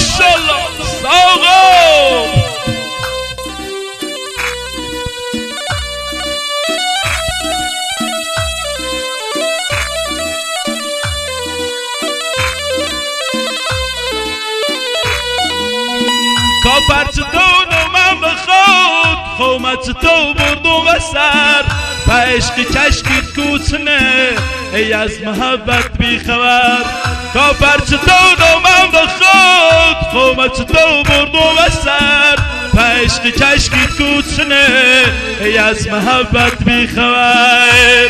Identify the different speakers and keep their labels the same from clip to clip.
Speaker 1: ماشاءالله ساقو. کافر چطور من بخواد خومت تو بردم و سر و عشق چشکیت کوچنه ای از محبت بیخبر. کافر چطور من بخواد خومت تو بردم و سر و عشق چشکیت کوچنه ای از محبت بیخبر.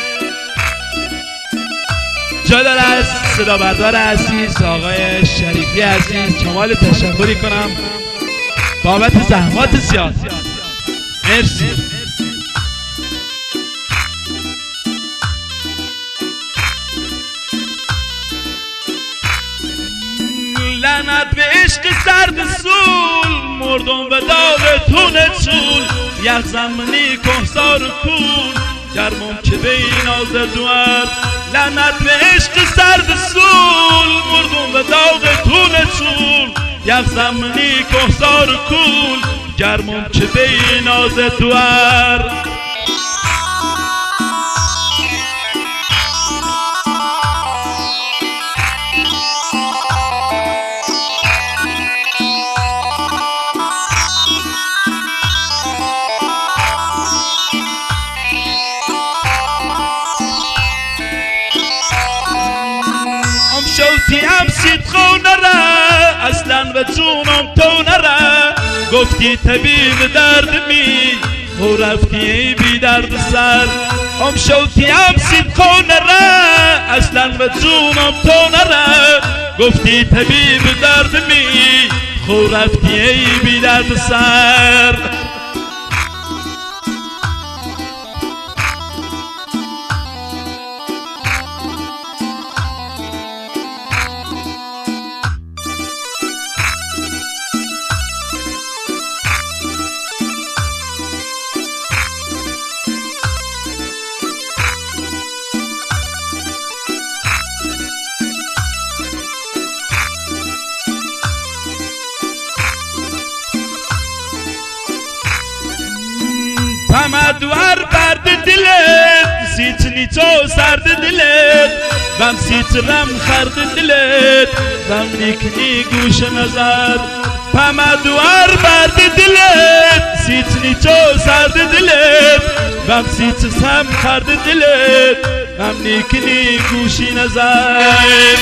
Speaker 1: جادر از صدا بردار عزیز آقای شریفی عزیز کمال تشکری کنم بابت زحمات زیاد. مرسی. لعنت به عشق سرد سول مردم به داغ تون چول یک زمینی کهسار و کول گرمم که به این آزر دوار. لعنت به عشق سرد سول مردم به داغ تون چول یک زمینی کهسار و کول گرمم که به این آزر دوار. شوتیم سید خو نره اصلا و جونم تو نره گفتی طبیب درد می خو رفتی بی درد سر. شوتیم سید خو نره اصلا و جونم تو نره گفتی طبیب درد می خو رفتی بی درد سر. دوار برد دلت سیتنی تو سرد دلت بم سیترم خرد دلت بم نیکنی گوش نظر. دوار برد دلت سیتنی تو سرد دلت بم سیترم خرد دلت بم نیکنی گوشی نظر.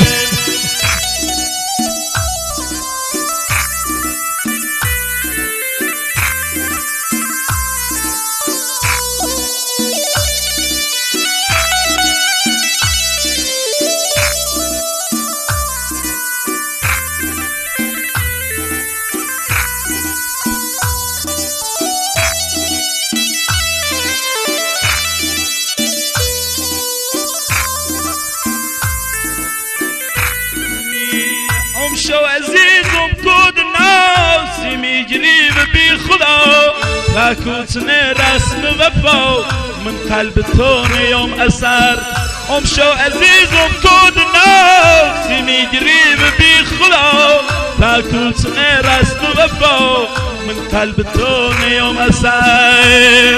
Speaker 1: شو عزیزم کود ناسی میگیری و بی خدا و کوتنه رسم وفا من قلب تو نیام اثر. شو عزیزم کود ناسی میگیری و بی خدا و کوتنه رسم وفا من قلب تو نیام اثر.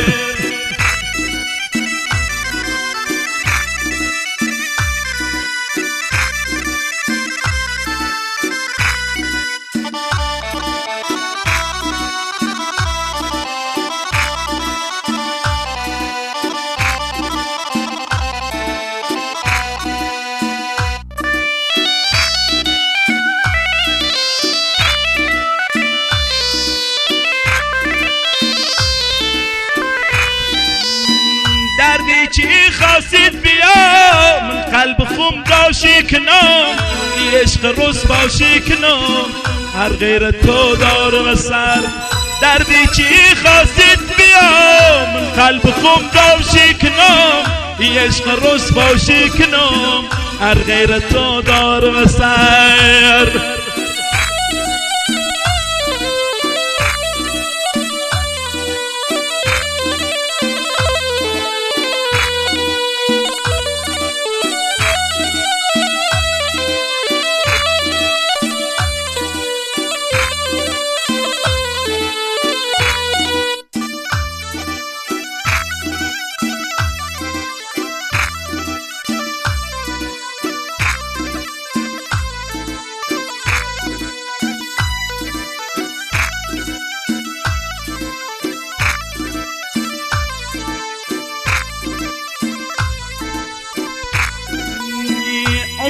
Speaker 1: دردی چی خواستید بیا من قلب خم داشی کنم ای عشق رسوا کنم هر غیر تو دارم و سر. دردی چی خواستید بیا من قلب خم داشی کنم ای عشق رسوا کنم هر غیر تو دارم و سر.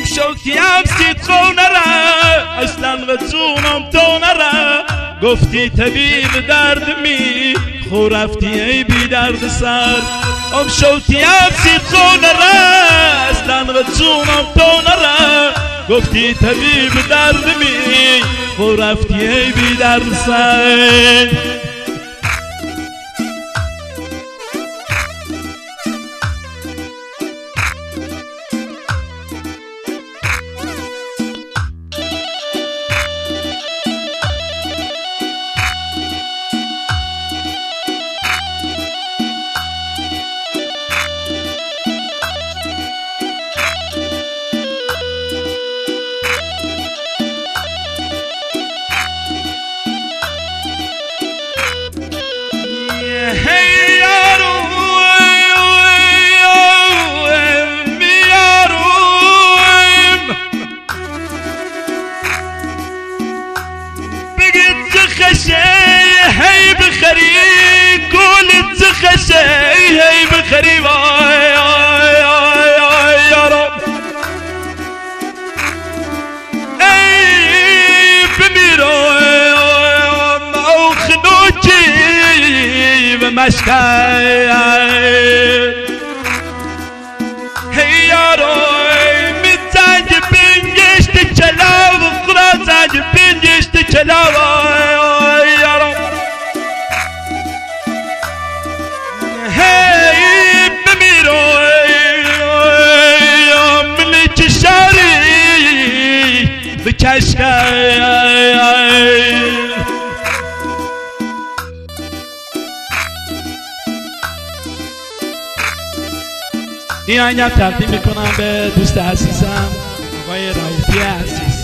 Speaker 1: شوکیم سید خونره اصلا و جونم تو نره گفتی طبیب درد می خو رفتی ای بی درد سر شوکیم سید خونره اصلا و جونم تو نره گفتی طبیب درد می خو رفتی ای بی درد سر هی بخری كل تخشي هي بخري يا رب اي بميرو او خنوجي بمشكاي هي يا روي متاج بنجش تشلاو خلاص بنجش تشلاو بکشکای این آهنگ تقدیم میکنم به دوست عزیزم آقای رئوفی عزیز.